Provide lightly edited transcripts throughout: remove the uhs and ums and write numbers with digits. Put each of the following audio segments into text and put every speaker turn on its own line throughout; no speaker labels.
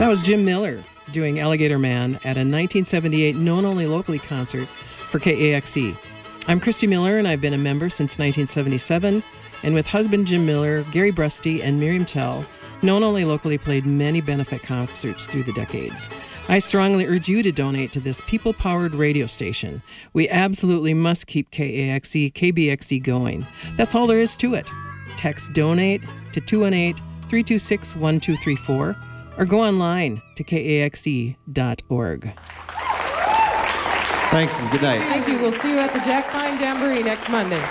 That was Jim Miller doing Alligator Man at a 1978 known only locally concert for KAXE. I'm Christy Miller, and I've been a member since 1977, and with husband Jim Miller, Gary Brusty, and Miriam Tell, known only locally played many benefit concerts through the decades. I strongly urge you to donate to this people-powered radio station. We absolutely must keep KAXE, KBXE going. That's all there is to it. Text DONATE to 218-326-1234 or go online to kaxe.org.
Thanks and good night.
Thank you. We'll see you at the Jack Pine Jamboree next Monday.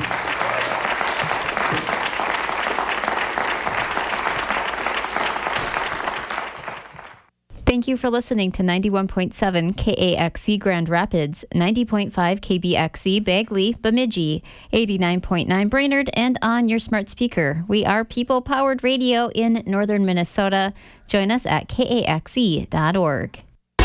Thank you for listening to 91.7 KAXE Grand Rapids, 90.5 KBXE Bagley, Bemidji, 89.9 Brainerd, and on your smart speaker. We are people-powered radio in northern Minnesota. Join us at kaxe.org.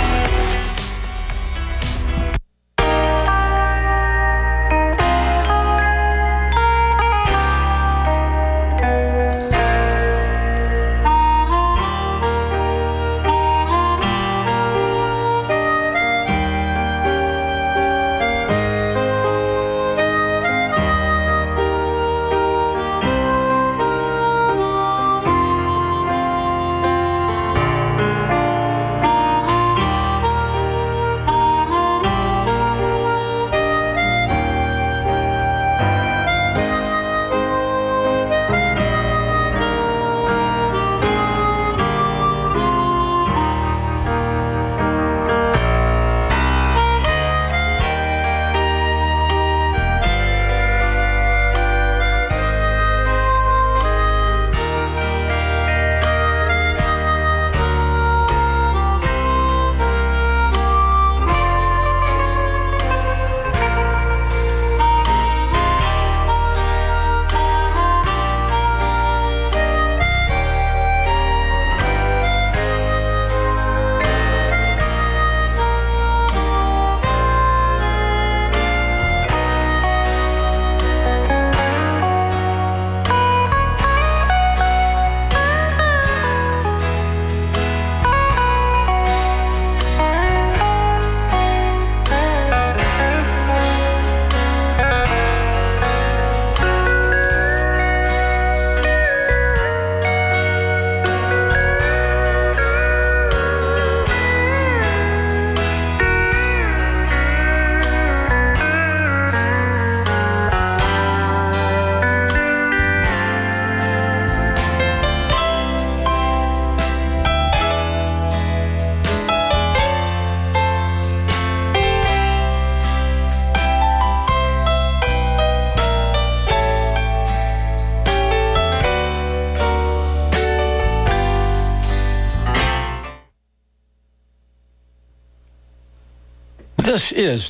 This is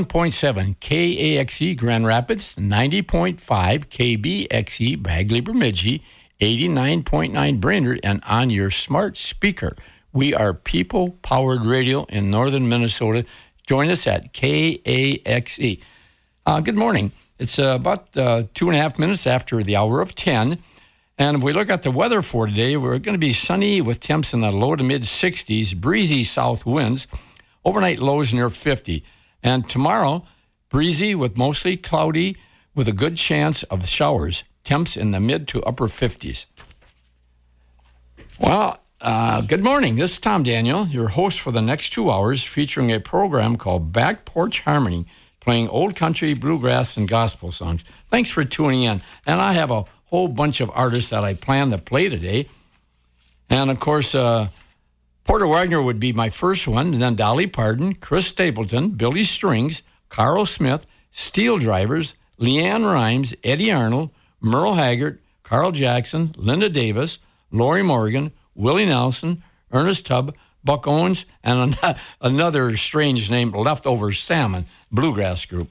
91.7 KAXE Grand Rapids, 90.5 KBXE Bagley Bemidji, 89.9 Brainerd, and on your smart speaker. We are people-powered radio in northern Minnesota. Join us at KAXE. Good morning. It's about 2.5 minutes after the hour of 10. And if we look at the weather for today, we're going to be sunny with temps in the low to mid-60s, breezy south winds. Overnight lows near 50. And tomorrow, breezy with mostly cloudy with a good chance of showers. Temps in the mid to upper 50s. Well, good morning. This is Tom Daniel, your host for the next 2 hours, featuring a program called Back Porch Harmony, playing old country, bluegrass, and gospel songs. Thanks for tuning in. And I have a whole bunch of artists that I plan to play today. And, of course, Porter Wagoner would be my first one, and then Dolly Parton, Chris Stapleton, Billy Strings, Carl Smith, Steel Drivers, Leanne Rimes, Eddie Arnold, Merle Haggard, Carl Jackson, Linda Davis, Lori Morgan, Willie Nelson, Ernest Tubb, Buck Owens, and another strange name, Leftover Salmon, bluegrass group.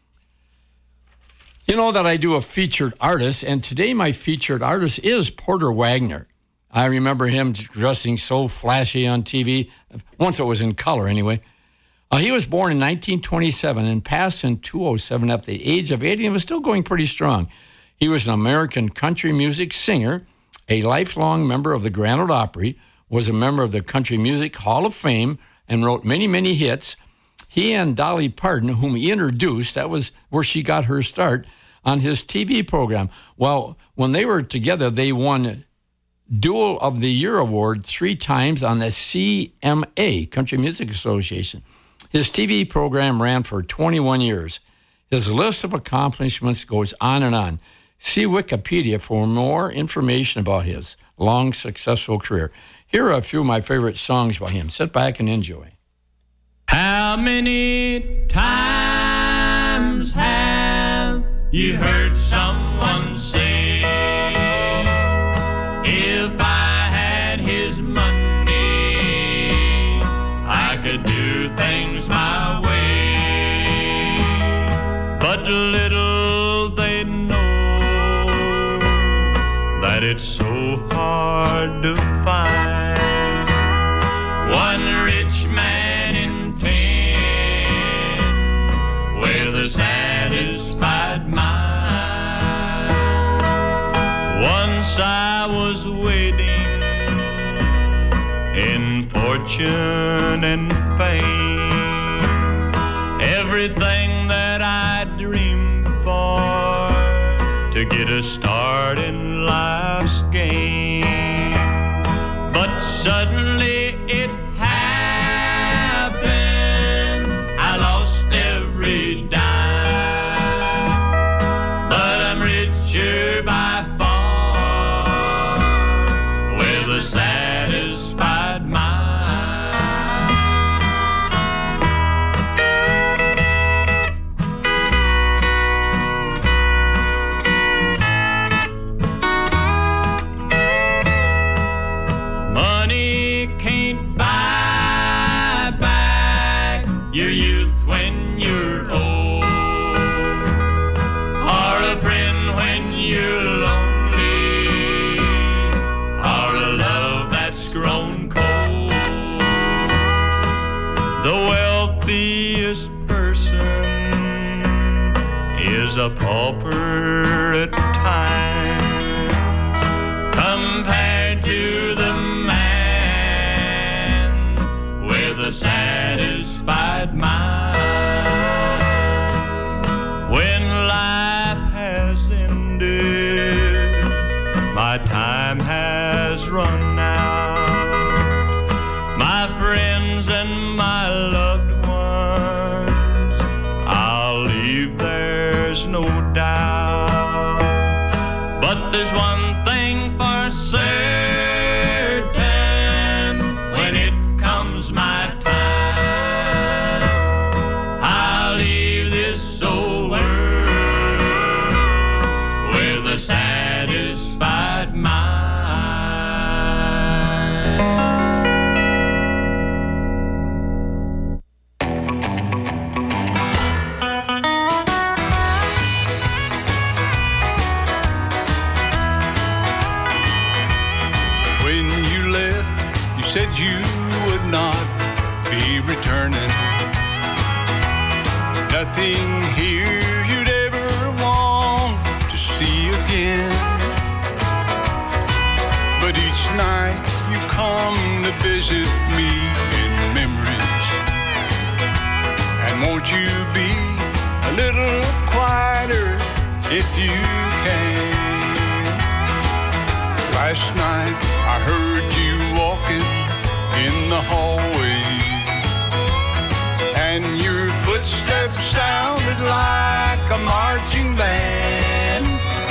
You know that I do a featured artist, and today my featured artist is Porter Wagoner. I remember him dressing so flashy on TV. Once it was in color, anyway. He was born in 1927 and passed in 2007 at the age of 80 and was still going pretty strong. He was an American country music singer, a lifelong member of the Grand Ole Opry, was a member of the Country Music Hall of Fame and wrote many, many hits. He and Dolly Parton, whom he introduced, that was where she got her start, on his TV program. Well, when they were together, they won Duel of the Year Award 3 times on the CMA, Country Music Association. His TV program ran for 21 years. His list of accomplishments goes on and on. See Wikipedia for more information about his long, successful career. Here are a few of my favorite songs by him. Sit back and enjoy.
How many times have you heard someone say, if I had his money, I could do things my way? But little they know that it's so hard to find one rich man in 10 with a satisfied mind. Once I was waiting in fortune and fame, everything that I dreamed for to get a start in life's game. But suddenly it happened, I lost every dime, but I'm richer by far with a satisfied mind. Money can't buy back your youth when you're old, or a friend when you're lonely, or a love that's grown cold. The wealthiest person is a pauper at times compared to the man with a satisfied mind. When life has ended, my time has run out. My friends and my loved ones, I'll leave, there's no doubt. But there's one thing for certain, when it comes my time, I'll leave this old world with a satisfied mind.
When you left, you said you would not be returning. Nothing here you'd ever want to see again. But each night you come to visit me in memories. And won't you be a little quieter if you can? Last night I heard you walking in the hallway, and your footsteps sounded like a marching band.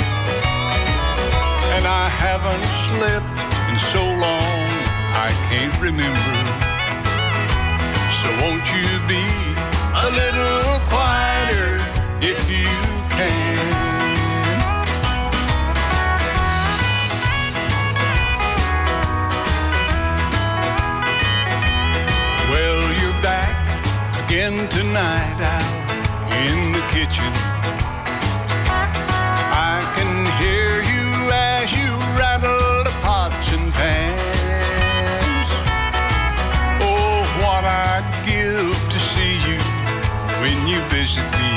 And I haven't slept in so long I can't remember. So won't you be a little quieter if you can? Well, you're back again tonight out in the kitchen. I can hear you as you rattle the pots and pans. Oh, what I'd give to see you when you visit me.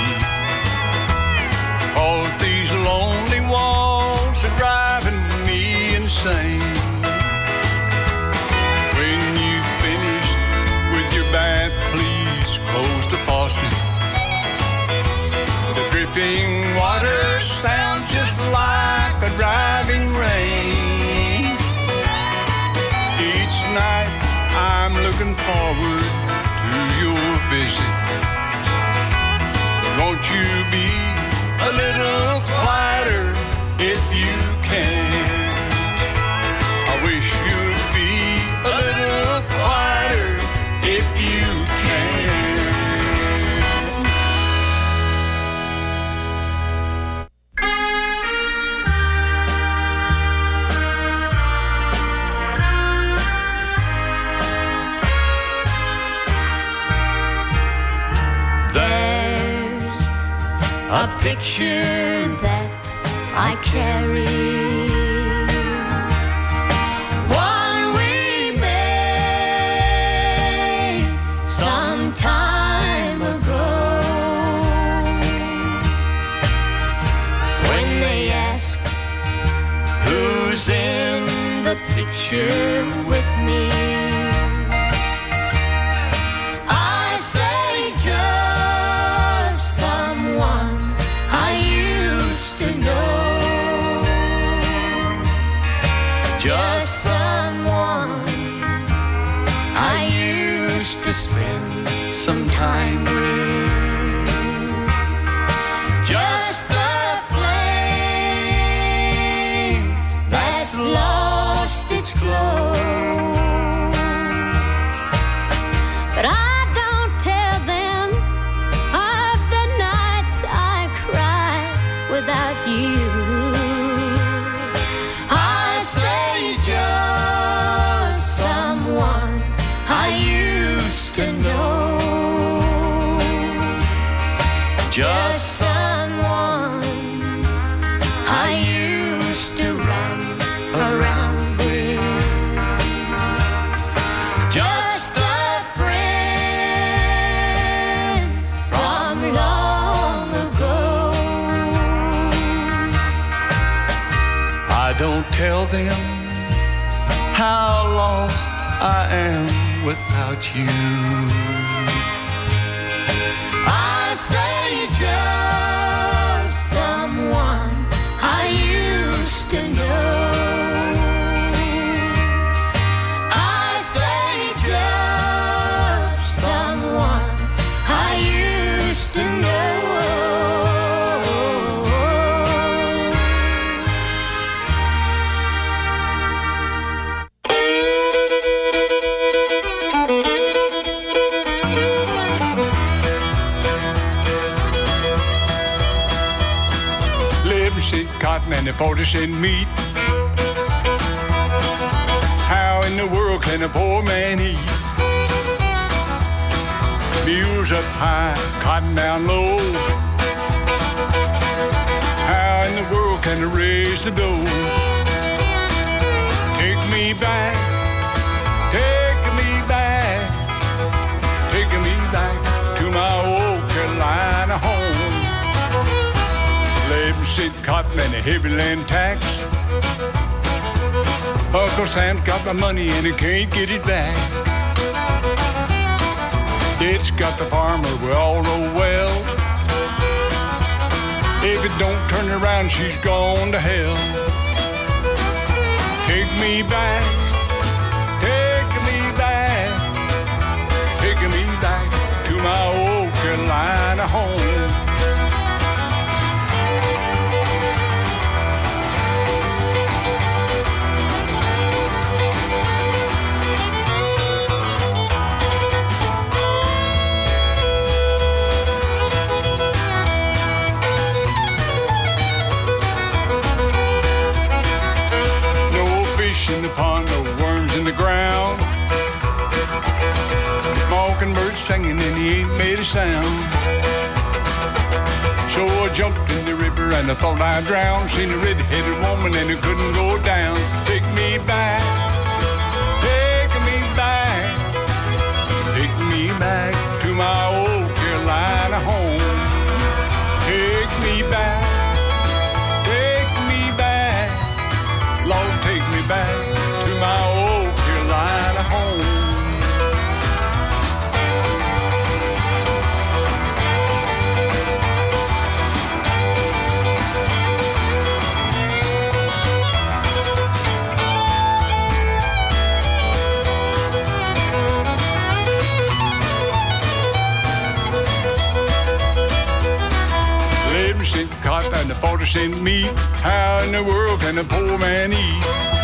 'Cause these lonely walls are driving me insane. dripping water sounds just like a driving rain. Each night I'm looking forward to your visit. Won't you be a little quieter if you can? I wish you'd be a little quieter if you can.
A picture that I carry, one we made some time ago. When they ask who's in the picture with me, some time with, just a flame that's lost its glow. But I don't tell them of the nights I cry without you. I say just someone I used to know. Just someone I used to run around with. Just a friend from long ago.
I don't tell them how lost I am without you.
Just someone I used to know. I say just someone I used to know.
Cotton and a 40-cent meat. How in the world can a poor man eat? Mules up high, cotton down low. How in the world can I raise the dough? Take me back, take me back, take me back to my old Carolina home. Said cotton and a heavy land tax. Uncle Sam's got my money and he can't get it back. It's got the farmer we all know well. If it don't turn around, she's gone to hell. Take me back, take me back, take me back to my old Carolina home. In the pond, no worms in the ground. Mockingbird singing and he ain't made a sound. So I jumped in the river and I thought I'd drown. Seen a red-headed woman and I couldn't go down. Take me back, take me back, take me back to my old Carolina home. Take me back, Lord, take me back to my old Carolina home. sent me. How in the world can a poor man eat?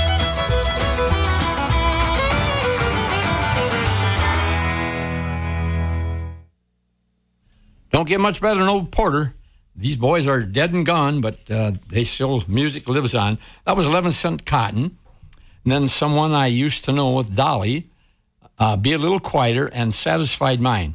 Don't get much better than old Porter. These boys are dead and gone, but they still, music lives on. That was 11 Cent Cotton. And then someone I used to know with Dolly, Be a Little Quieter, and Satisfied Mind.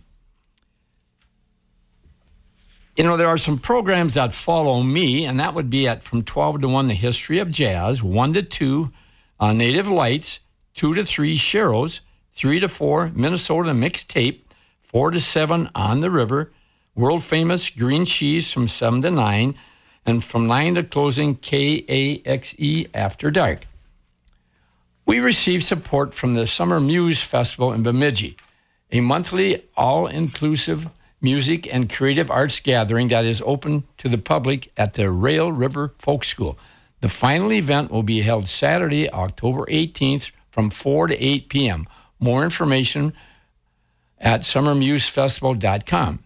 You know, there are some programs that follow me, and that would be at from 12 to 1, The History of Jazz, 1 to 2, Native Lights, 2 to 3, Sheroes, 3 to 4, Minnesota Mixtape, 4 to 7, On the River, World Famous Green Cheese from 7 to 9, and from 9 to closing, KAXE After Dark. We received support from the Summer Muse Festival in Bemidji, a monthly all-inclusive music and creative arts gathering that is open to the public at the Rail River Folk School. The final event will be held Saturday, October 18th from 4 to 8 p.m. More information at summermusefestival.com.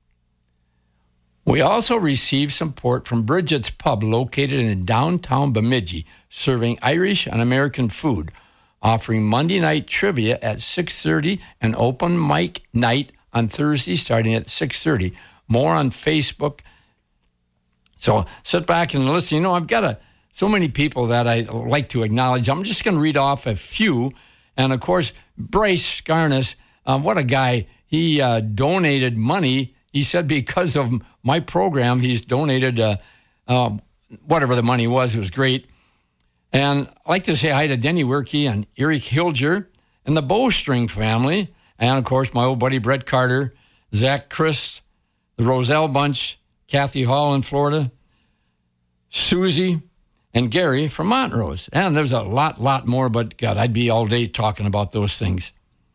We also received support from Bridget's Pub located in downtown Bemidji, serving Irish and American food, offering Monday night trivia at 6:30 and open mic night on Thursday starting at 6:30. More on Facebook. So sit back and listen. You know, I've got so many people that I like to acknowledge. I'm just going to read off a few. And, of course, Bryce Scarness, what a guy. He donated money. He said because of my program, he's donated whatever the money was. It was great. And I'd like to say hi to Denny Werke and Eric Hilger and the Bowstring family. And, of course, my old buddy Brett Carter, Zach Christ, the Roselle Bunch, Kathy Hall in Florida, Susie, and Gary from Montrose. And there's a lot more, but, God, I'd be all day talking about those things.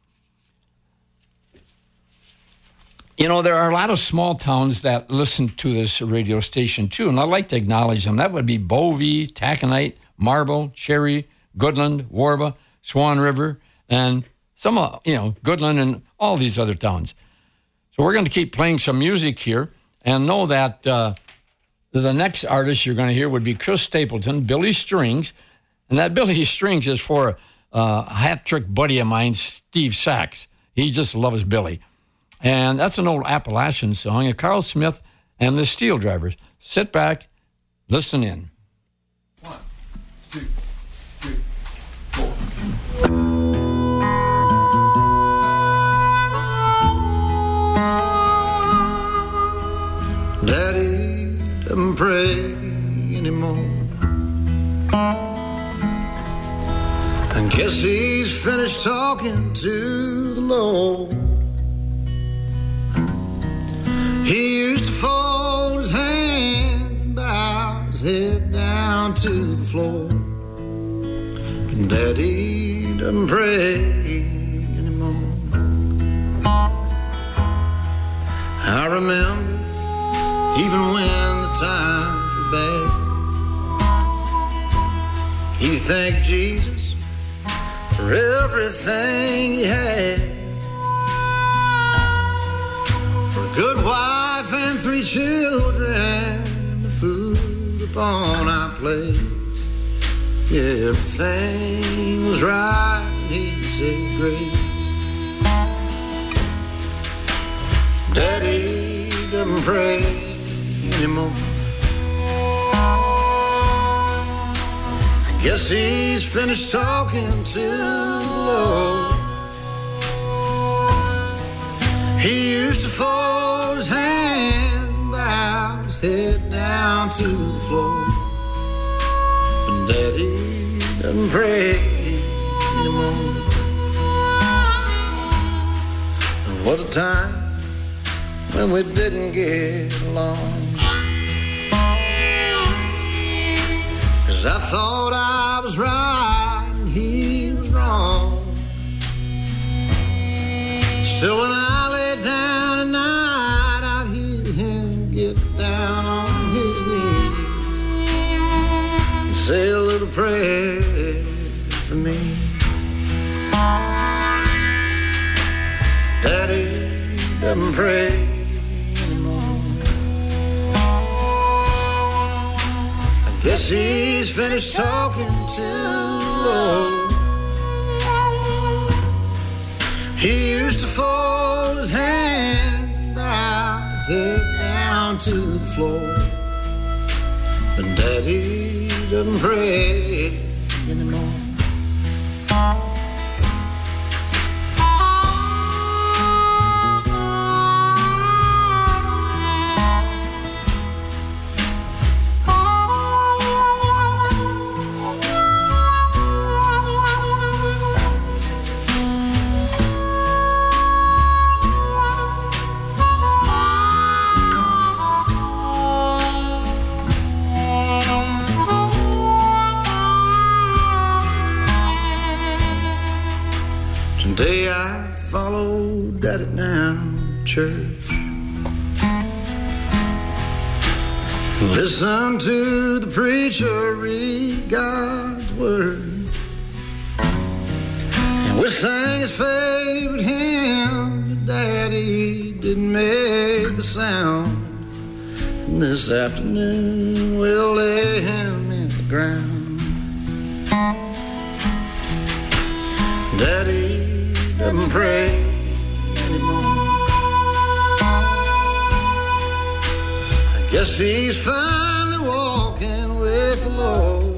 You know, there are a lot of small towns that listen to this radio station, too, and I'd like to acknowledge them. That would be Bovey, Taconite, Marble, Cherry, Goodland, Warba, Swan River, and some, Goodland and all these other towns. So we're going to keep playing some music here and know that the next artist you're going to hear would be Chris Stapleton, Billy Strings, and that Billy Strings is for a hat-trick buddy of mine, Steve Sachs. He just loves Billy. And that's an old Appalachian song, and Carl Smith and the Steel Drivers. Sit back, listen in.
1, 2, 3, 4.
Daddy doesn't pray anymore. I guess he's finished talking to the Lord. He used to fold his hands and bow his head down to the floor. But Daddy doesn't pray anymore. I remember even when the times were bad, he thanked Jesus for everything he had. Good wife and 3 children, the food upon our plates. Yeah, everything was right, and he said grace. Daddy doesn't pray anymore. I guess he's finished talking to the Lord. He used to fold his hands and bow his head down to the floor. But Daddy doesn't pray anymore. There was a time when we didn't get along, 'cause I thought I was right and he was wrong. Still when I lay down at night, I'd hear him get down on his knees and say a little prayer for me. Daddy doesn't pray anymore. guess he's finished talking too low. He used to fold his hands and bow his head down to the floor. But Daddy doesn't pray anymore. Today I followed Daddy down to church, listen to the preacher read God's word, and we sang his favorite hymn, but Daddy didn't make a sound. And this afternoon we'll lay him in the ground. Daddy doesn't pray anymore. I guess he's finally walking with the Lord.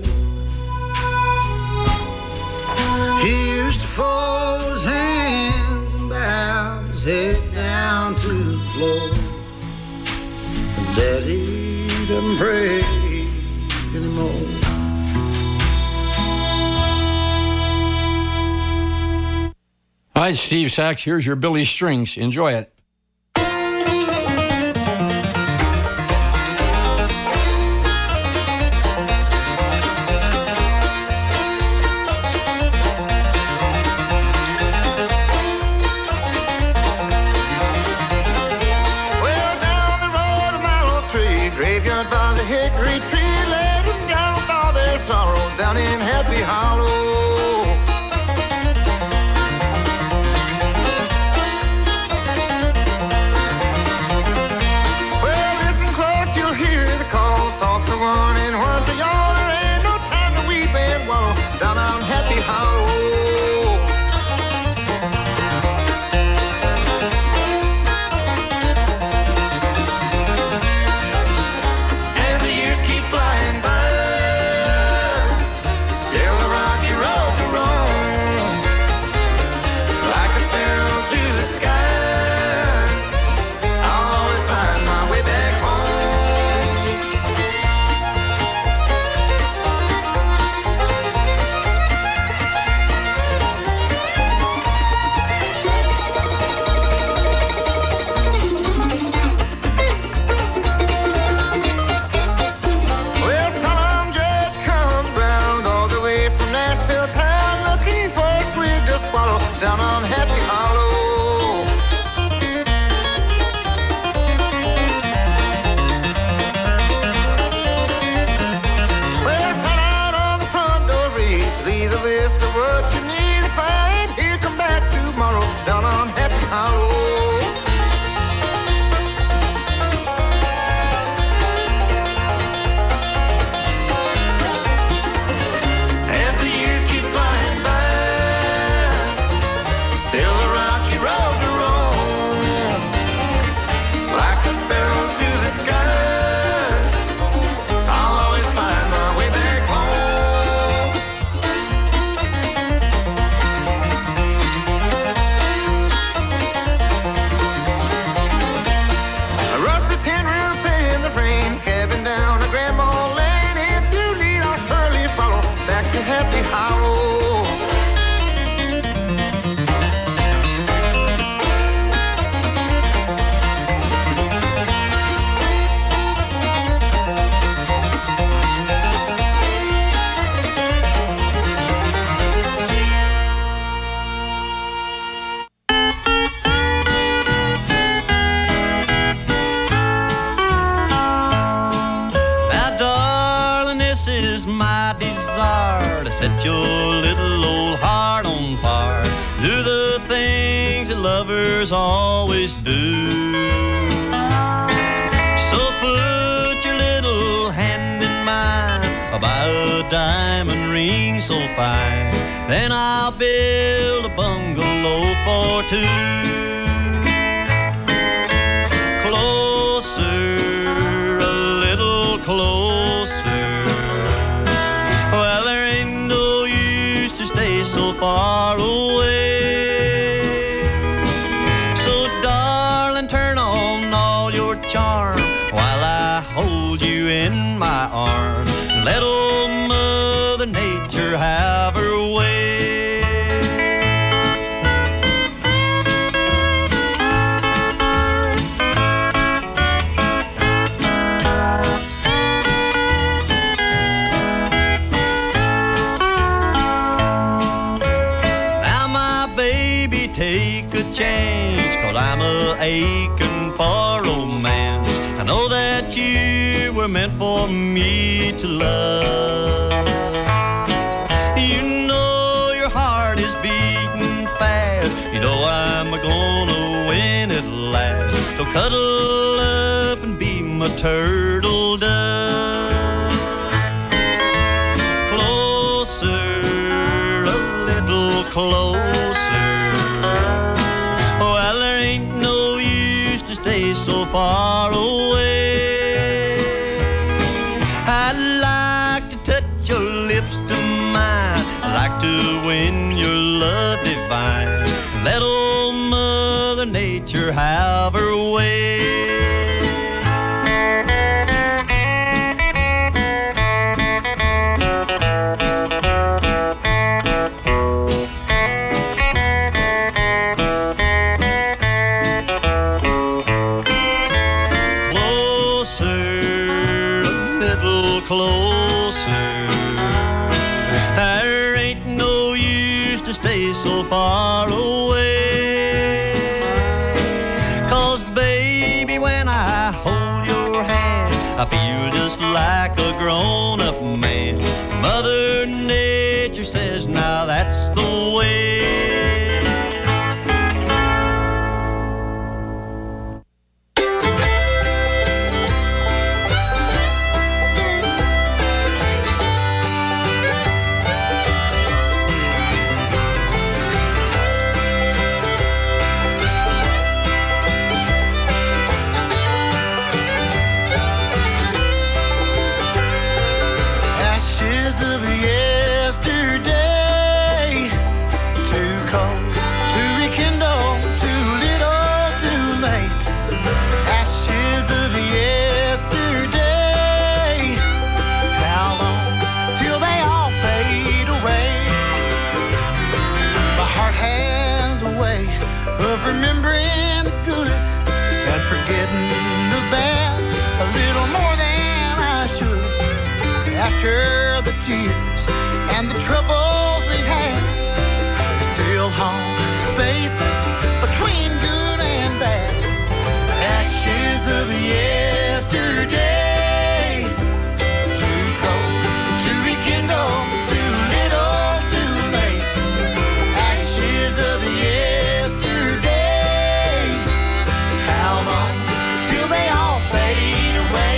He used to fold his hands and bow his head down to the floor. But Daddy doesn't pray anymore.
Hi, Steve Sachs. Here's your Billy Strings. Enjoy it.
Well, down the road a mile or three, graveyard by the hickory tree, laid them down with all their sorrows down in Happy Hollow. Soft for one and one for y'all. There ain't no time to weep and wallow down on Happy Hollow. As the years keep flying by, still a rocky road to roam, like a sparrow to the sky, I'll always find my way back home. Well, some judge comes round all the way from Nashville town, looking for a swig to swallow down on Happy Hollow. Well, sign out on the front door reads, leave a list of what you need to find. Here, come back tomorrow down on Happy Hollow. As the years keep flying by, still a rocky road to roam, like a sparrow to the sky, I'll always find my way back home. A rusty tin roof in the rain, cabin down a Grandma Lane. If you need, I'll surely follow back to Happy Hollow.
Now, darling, this is my desire to set your little old heart on fire. Do the things that lovers always do. So put your little hand in mine diamond ring so fine. Then I'll build a bungalow for two. Closer, a little closer. Well, there ain't no use to stay so far away. So darling, turn on all your charm while I hold you in my arms. Let old Mother Nature have her way. Now my baby, take a chance, 'cause I'm aching for romance. I know that you were meant for me to love. You know your heart is beating fast. You know I'm gonna win at last. So cuddle up and be my turtle dove. Closer, a little closer. Well, there ain't no use to stay so far away. I'd like to touch your lips to mine. I'd like to win your love divine. Let old Mother Nature have her way. Closer. There ain't no use to stay so far away. 'Cause baby, when I hold your hand, I feel just like a grown-up man. Mother Nature says now that's the way.
Ashes of yesterday, too cold to rekindle, too little, too late. Ashes of yesterday, how long till they all fade away? My heart has a way of remembering the good and forgetting the bad a little more than I should. After the tears and the troubles we had, there's still home spaces between good and bad. Ashes of yesterday, too cold to rekindle, too little, too late. Ashes of yesterday, how long till they all fade away?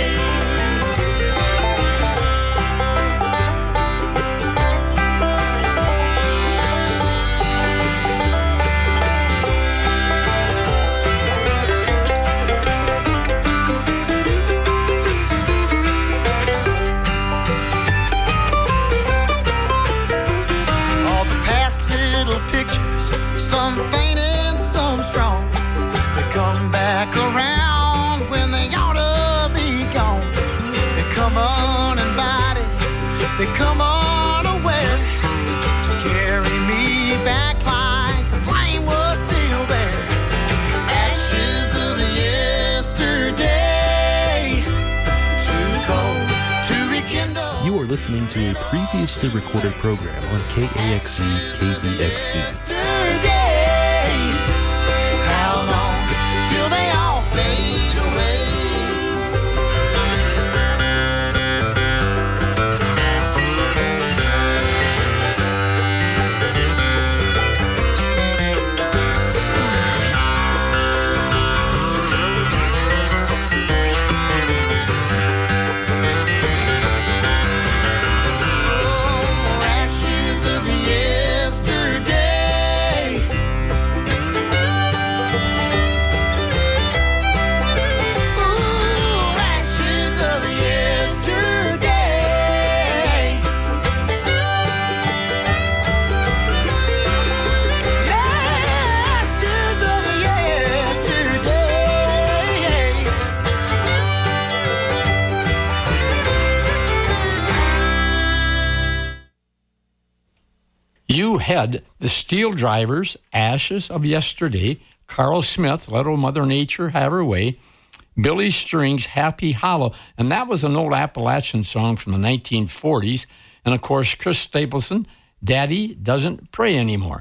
All the past little pictures, some faint and some strong, they come back around when they ought to be gone. They come uninvited, they come unaware to carry me back like the flame was still there. Ashes of yesterday, too cold to rekindle.
You are listening to a previously recorded program on KAXE KBXE.
Yesterday, how long till they all fade away?
you had the Steel Drivers, Ashes of Yesterday, Carl Smith, Let Old Mother Nature Have Her Way, Billy Strings, Happy Hollow, and that was an old Appalachian song from the 1940s, and of course, Chris Stapleton, Daddy Doesn't Pray Anymore.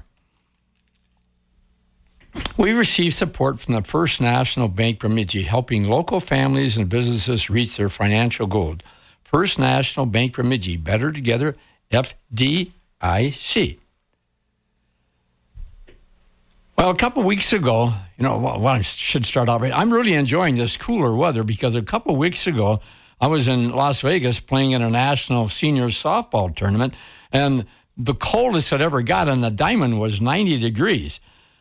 We received support from the First National Bank Bemidji, helping local families and businesses reach their financial goals. First National Bank Bemidji, Better Together, FDIC. Well, a couple weeks ago, I should start out right. I'm really enjoying this cooler weather because a couple weeks ago, I was in Las Vegas playing in a national senior softball tournament, and the coldest it ever got on the diamond was 90 degrees.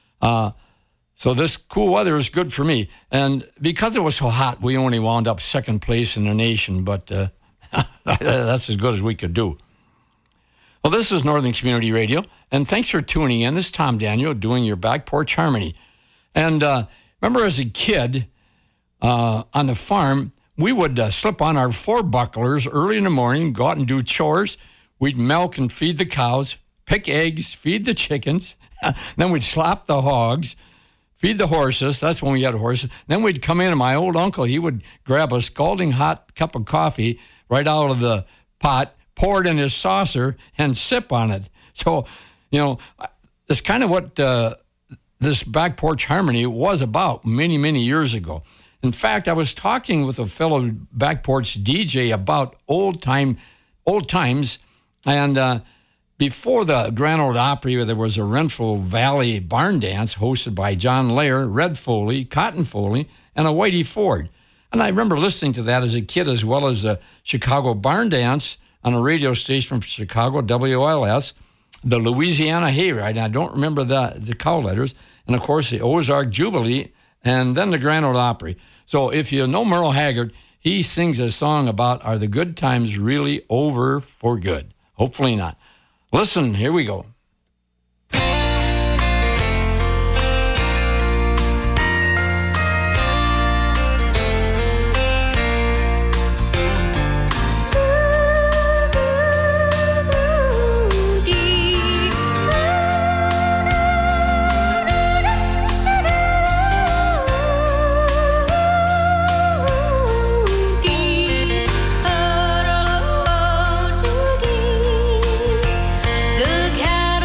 So this cool weather is good for me. And because it was so hot, we only wound up second place in the nation, but that's as good as we could do. Well, this is Northern Community Radio, and thanks for tuning in. This is Tom Daniel doing your Back Porch Harmony. And remember as a kid on the farm, we would slip on our four bucklers early in the morning, go out and do chores. We'd milk and feed the cows, pick eggs, feed the chickens. Then we'd slop the hogs, feed the horses. That's when we had horses. Then we'd come in, and my old uncle, he would grab a scalding hot cup of coffee right out of the pot, pour it in his saucer, and sip on it. So, it's kind of what this Back Porch Harmony was about many, many years ago. In fact, I was talking with a fellow Back Porch DJ about old times, and before the Grand Ole Opry, there was a Renfrew Valley barn dance hosted by John Lair, Red Foley, Cotton Foley, and a Whitey Ford. And I remember listening to that as a kid, as well as the Chicago barn dance on a radio station from Chicago, WLS, the Louisiana Hayride. I don't remember the call letters. And, of course, the Ozark Jubilee, and then the Grand Ole Opry. So if you know Merle Haggard, he sings a song about, are the good times really over for good? Hopefully not. Listen, here we go.
The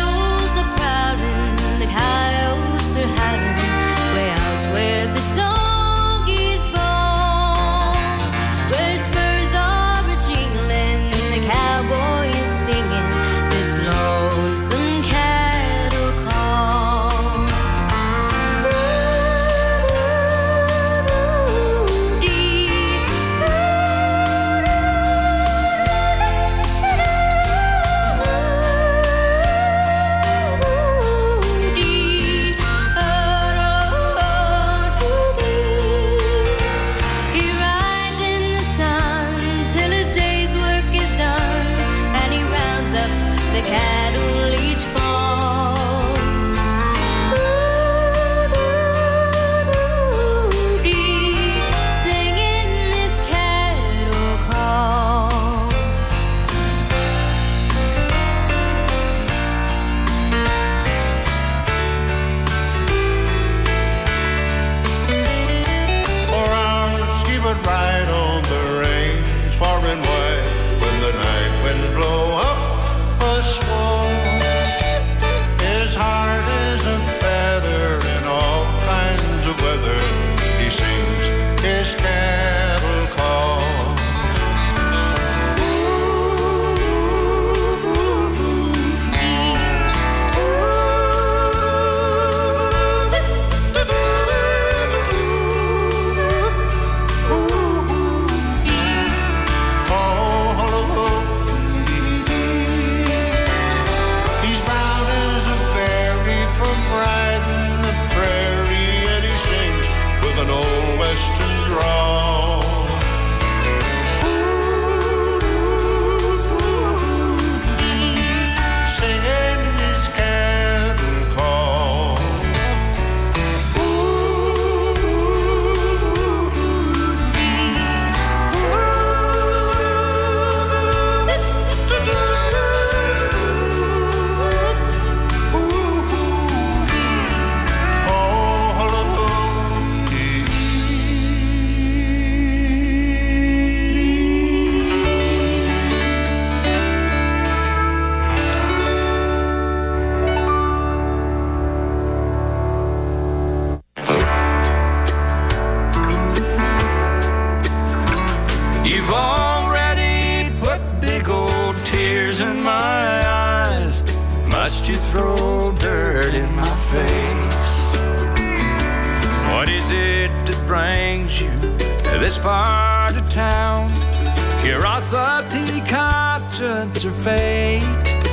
dirt in my face. What is it that brings you to this part of town? Curiosity, conscience, or fate?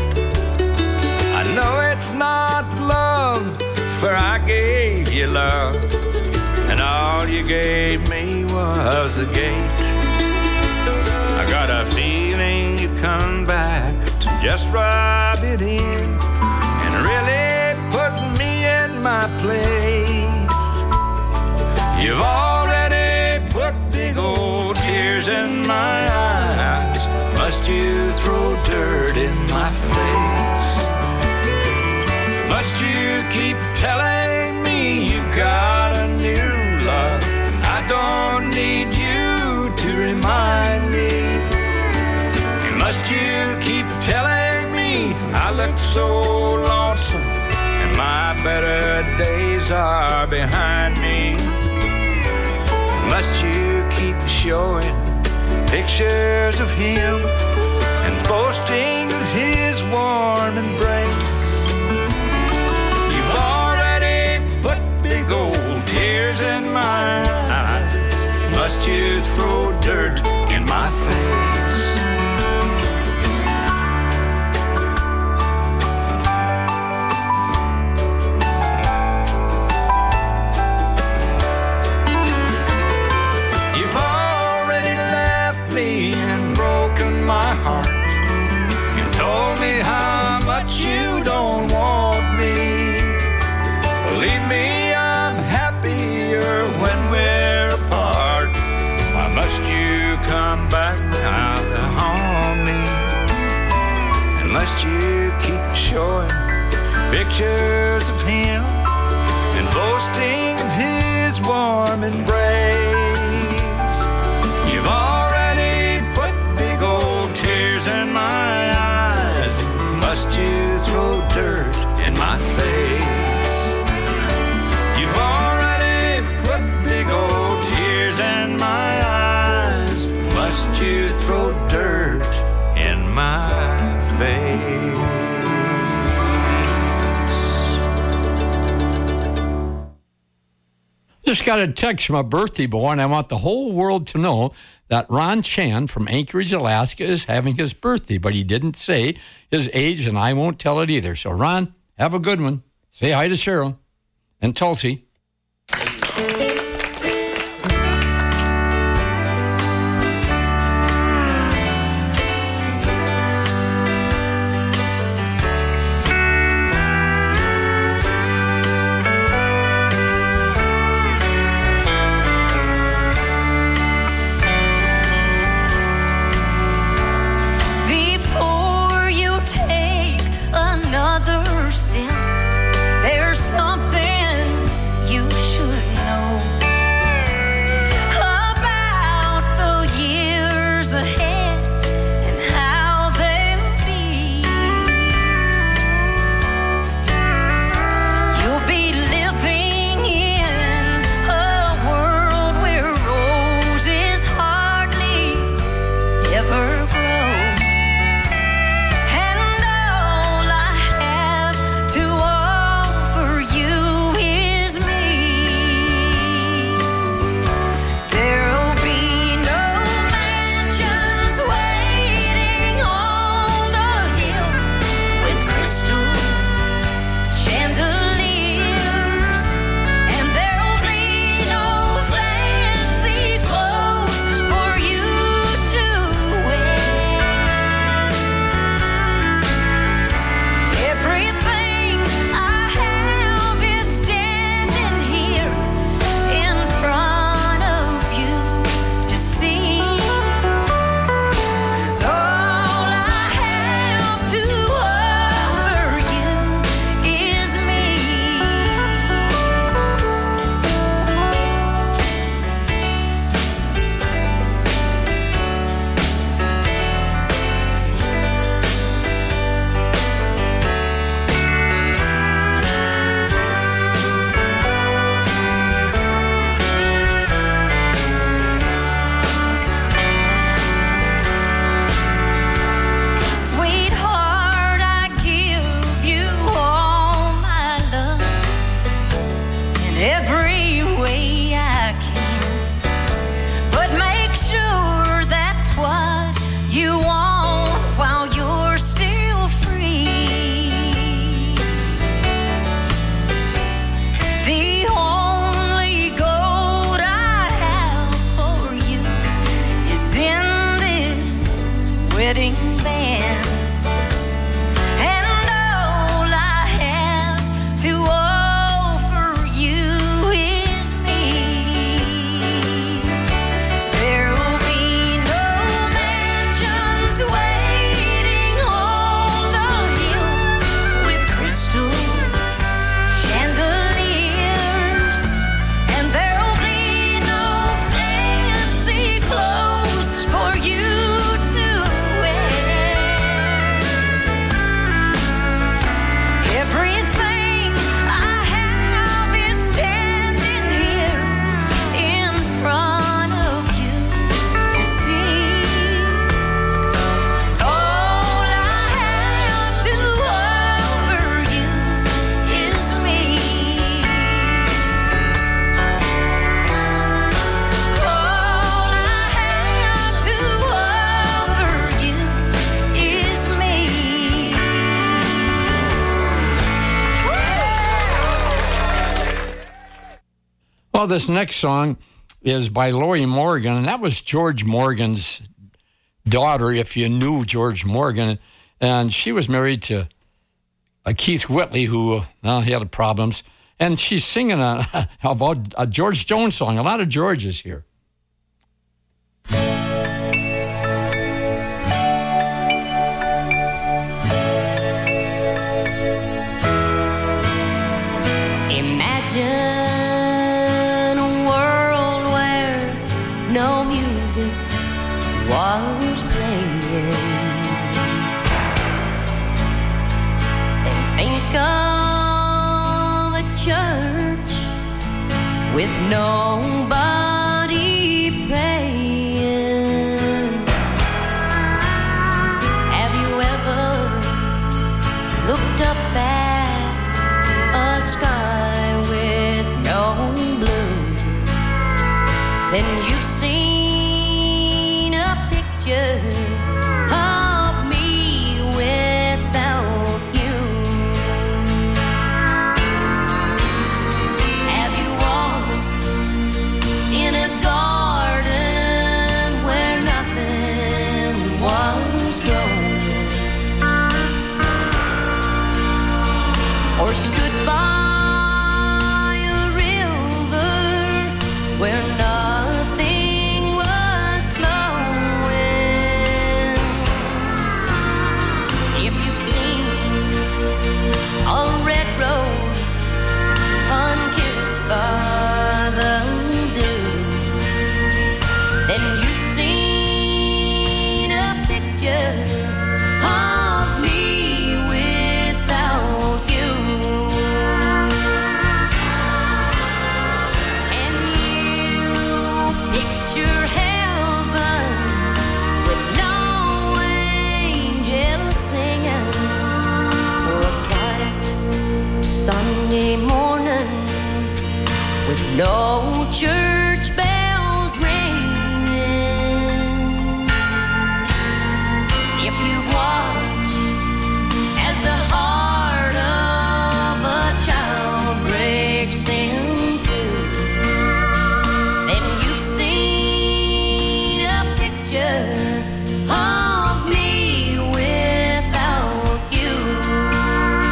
I know it's not love, for I gave you love, and all you gave me was the gate. I got a feeling you come back to just rub it in and really put me in my place. You've already put big old tears in my eyes. Must you throw dirt in my face? Must you keep telling me you've got a new love? I don't need you to remind me. Must you keep telling me I look so lonesome and my better days are behind me? Must you keep showing pictures of him and boasting of his warm embrace? You've already put big old tears in my eyes. Must you throw dirt in my face? My heart, you told me how much you don't want me. Believe me, I'm happier when we're apart. Why must you come back now to haunt me? And must you keep showing pictures of him and boasting of his warm embrace? You've already put big old tears in my eyes. Must you throw dirt in my face? You've already put big old tears in my eyes. Must you throw dirt in my face?
Just got a text from a birthday boy, and I want the whole world to know that Ron Chan from Anchorage, Alaska is having his birthday, but he didn't say his age, and I won't tell it either. So, Ron, have a good one. Say hi to Cheryl and Tulsi.
Another step, there's something wedding band. And all I have to offer you is me. There'll be no mansions waiting on the hill with crystal chandeliers, and there'll be no fancy clothes for you to wear. Everything I have is standing here in front of you to see. All I have to offer you is me. All I have to offer you is me.
Well, this next song is by Lori Morgan, and that was George Morgan's daughter, if you knew George Morgan. And she was married to Keith Whitley, who he had problems. And she's singing about a George Jones song. A lot of Georges here.
Imagine a world where no music was playing. Then think of a church with nobody paying. Have you ever looked up at a sky with no blue? Then you've seen a picture of me without you. Have you walked in a garden where nothing was growing? Or stood by a river where nothing was flowing? If you've seen a red rose unkissed by the dew, then you've seen a picture of me without you. And you picture heaven with no angels singing, or a quiet Sunday morning with no church bells ringing. If you've watched as the heart of a child breaks in two, then you've seen a picture of me without you.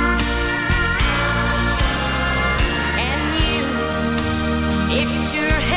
And you picture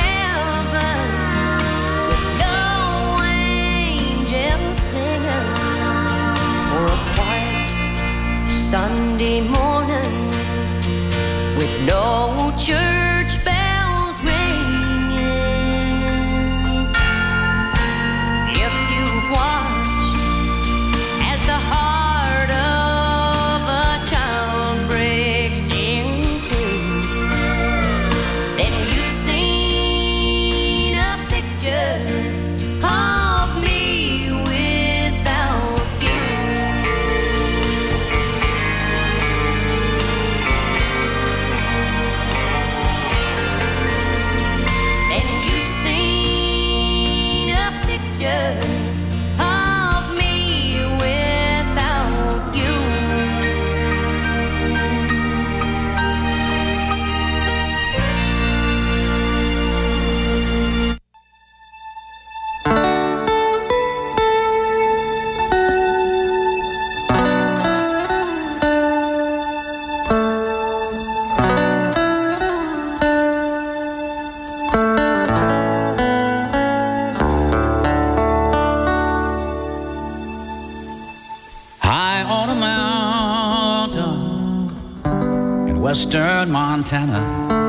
western Montana.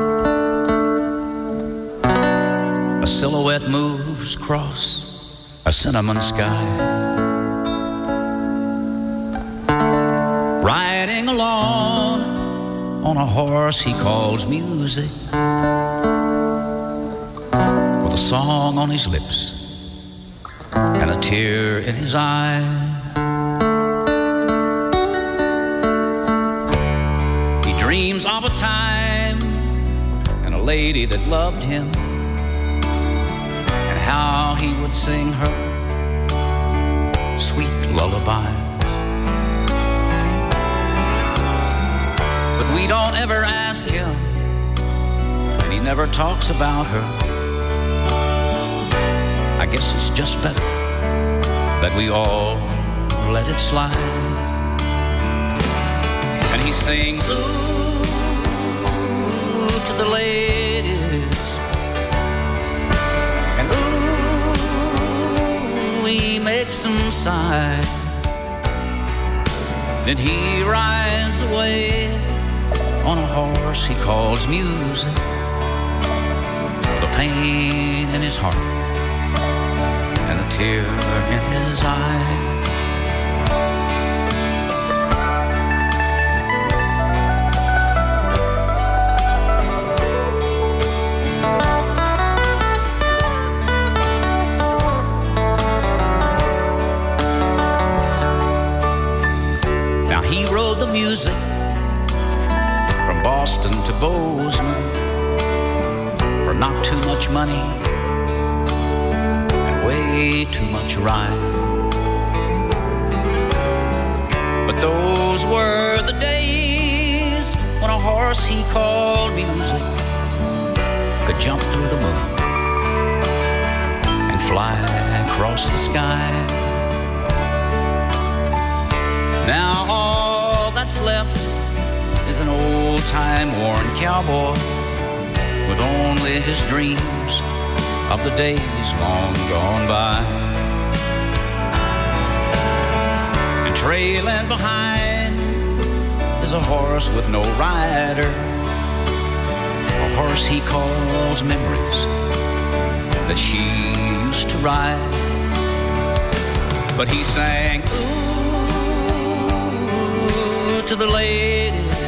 A silhouette moves across a cinnamon sky. Riding along on a horse he calls music, with a song on his lips and a tear in his eye. He dreams of a time and a lady that loved him, and how he would sing her sweet lullaby. But we don't ever ask him, and he never talks about her. I guess it's just better that we all let it slide. And he sings, ooh, to the ladies, and ooh, he makes them sigh. Then he rides away on a horse he calls music, with a pain in his heart and a tear in his eye. Now he rode the music from Boston to Bozeman for not too much money, way too much ride. But those were the days when a horse he called music could jump through the moon and fly across the sky. Now all that's left is an old-time worn cowboy with only his dreams of the days long gone by. And trailing behind is a horse with no rider, a horse he calls memories that she used to ride. But he sang, ooh, to the ladies,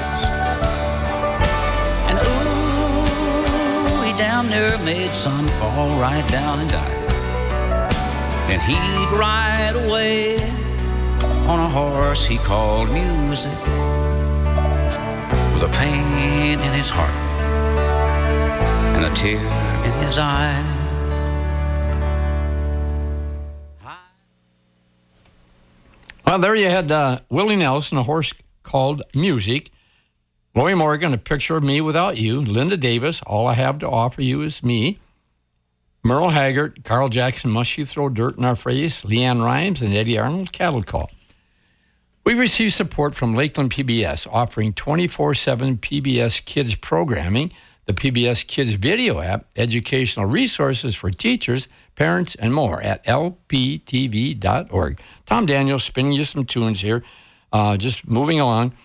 and ooh, he damn near made sun fall right down and die. And he'd ride away on a horse he called music, with a pain in his heart and a tear in his eye.
Well, there you had Willie Nelson, a horse called Music. Lori Morgan, A Picture of Me Without You. Linda Davis, All I Have to Offer You Is Me. Merle Haggard, Carl Jackson, Must You Throw Dirt in Our Face. Leanne Rimes and Eddie Arnold, Cattle Call. We receive support from Lakeland PBS, offering 24/7 PBS Kids programming, the PBS Kids video app, educational resources for teachers, parents, and more at lptv.org. Tom Daniels spinning you some tunes here, just moving along.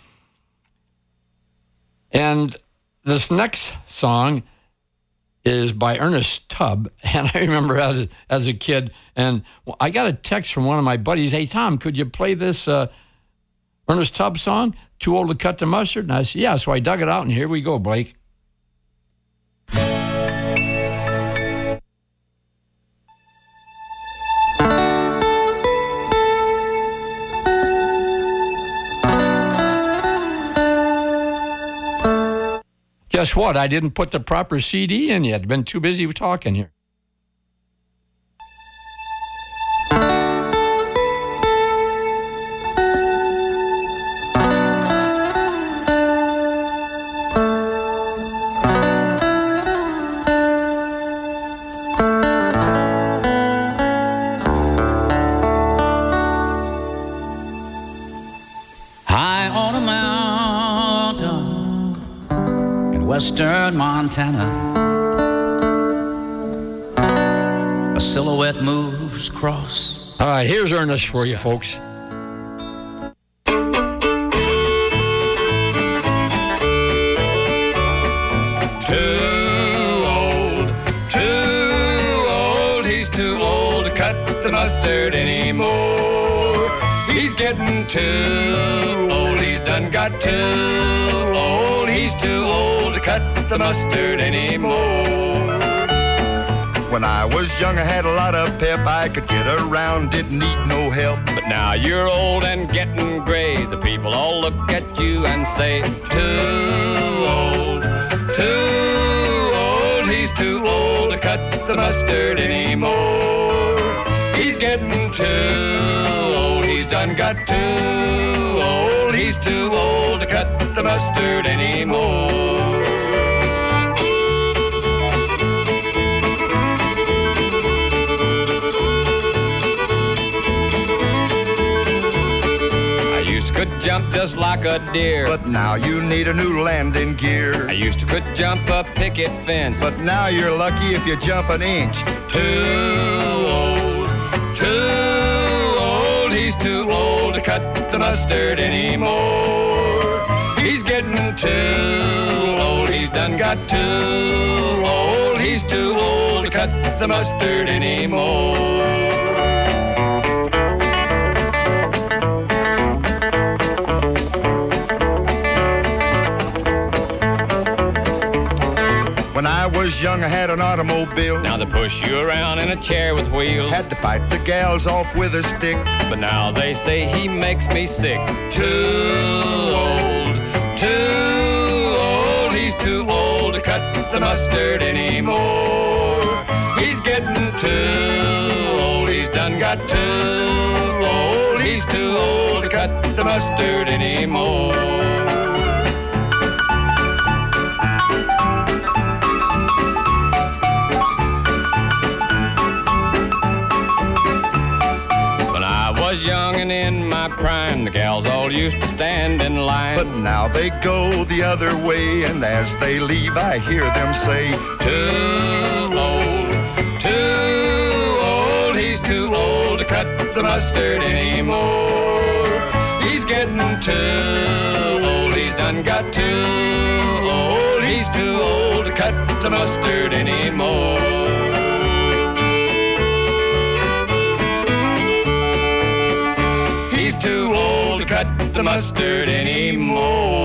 And this next song is by Ernest Tubb, and I remember as a kid, and I got a text from one of my buddies, hey, Tom, could you play this Ernest Tubb song, Too Old to Cut the Mustard? And I said, yeah, so I dug it out, and here we go, Blake. Guess what? I didn't put the proper CD in yet. I've been too busy talking here.
High on a mountain in western Montana, a silhouette moves across.
All right, here's Ernest for you, folks.
mustard anymore. He's getting too old, he's done got too old. He's too old to cut the mustard anymore.
When I was young, I had a lot of pep. I could get around, didn't need no help.
But now you're old and getting gray. The people all look at you and say, too old, too old. He's too old to cut the mustard anymore. He's getting too old, he's done got too old. He's too old to cut the mustard anymore. Could jump just like a deer,
but now you need a new landing gear.
I used to could jump a picket fence,
but now you're lucky if you jump an inch.
Too old, he's too old to cut the mustard anymore. He's getting too old, he's done got too old. He's too old to cut the mustard anymore.
When I was young, I had an automobile.
Now they push you around in a chair with wheels.
Had to fight the gals off with a stick.
But now they say he makes me sick. Too old, he's too old to cut the mustard anymore. He's getting too old, he's done got too old. He's too old to cut the mustard anymore. Was young and in my prime, the gals all used to stand in line.
But now they go the other way, and as they leave I hear them say,
too old, he's too old to cut the mustard anymore. He's getting too old, he's done got too old. He's too old to cut the mustard anymore. Too old to cut the mustard anymore.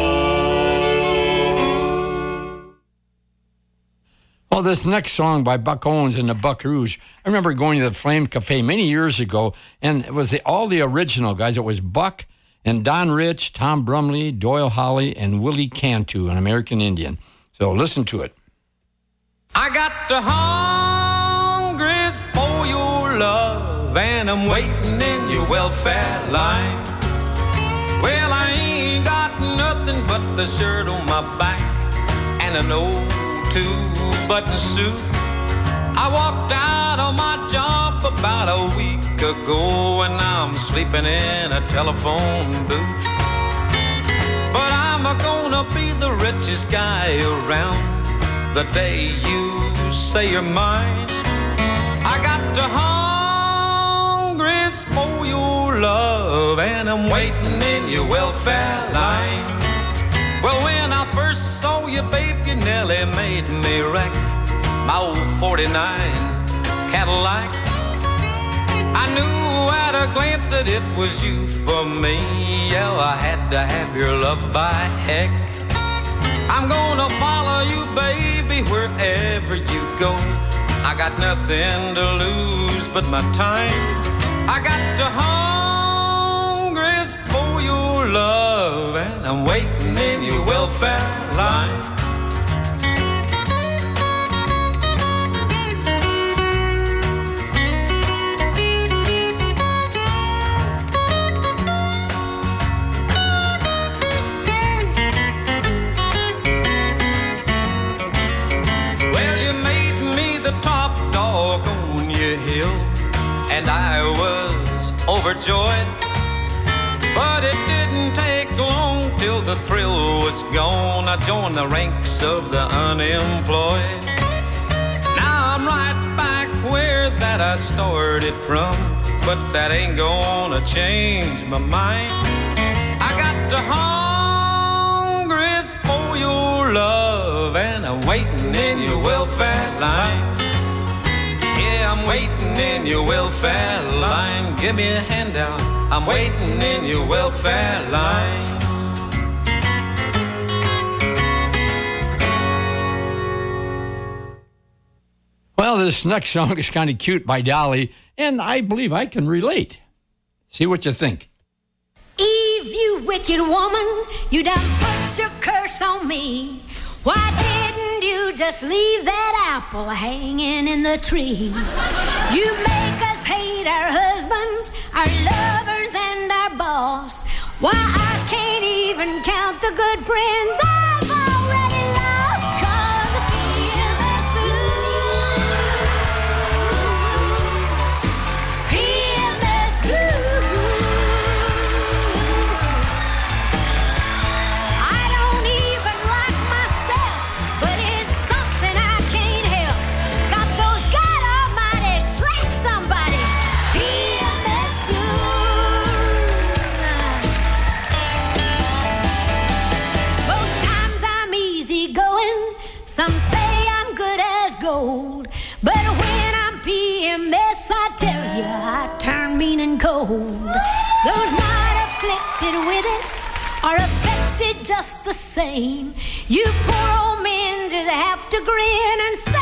Well, this next song by Buck Owens and the Buckaroos, I remember going to the Flame Cafe many years ago, and it was all the original guys. It was Buck and Don Rich, Tom Brumley, Doyle Holly, and Willie Cantu, an American Indian. So listen to it.
I got the hungers for your love, and I'm waiting in your welfare line. Well, I ain't got nothing but the shirt on my back and an old two-button suit. I walked out on my job about a week ago, and I'm sleeping in a telephone booth. But I'm gonna be the richest guy around the day you say you're mine. I got the hungers for your love, and I'm waiting in your welfare line. Well, when I first saw you, babe, you nearly made me wreck my old 49 Cadillac. I knew at a glance that it was you for me. Yeah, I had to have your love by heck. I'm gonna follow you, baby, wherever you go. I got nothing to lose but my time. I got the hungers for your love, and I'm waiting in your welfare line. And I was overjoyed, but it didn't take long till the thrill was gone. I joined the ranks of the unemployed. Now I'm right back where that I started from, but that ain't gonna change my mind. I got the hungers for your love, and I'm waiting in your welfare line. Yeah, I'm I'm waiting in your welfare line. Give me a handout. I'm waiting in your welfare line.
Well, this next song is kind of cute by Dolly, and I believe I can relate. See what you think.
Eve, you wicked woman, you done put your curse on me. Why didn't you just leave that apple hanging in the tree? You make us hate our husbands, our lovers, and our boss. Why, I can't even count the good friends I've already lost. 'Cause the PMS blues, PMS blues. I don't even like myself, but it's something I can't help. Got those God Almighty slap somebody PMS blues. Most times I'm easy going. Some say I'm good as gold. But when I'm PMS, I tell you, I turn mean and cold. Those not afflicted with it are affected just the same. You poor old men just have to grin and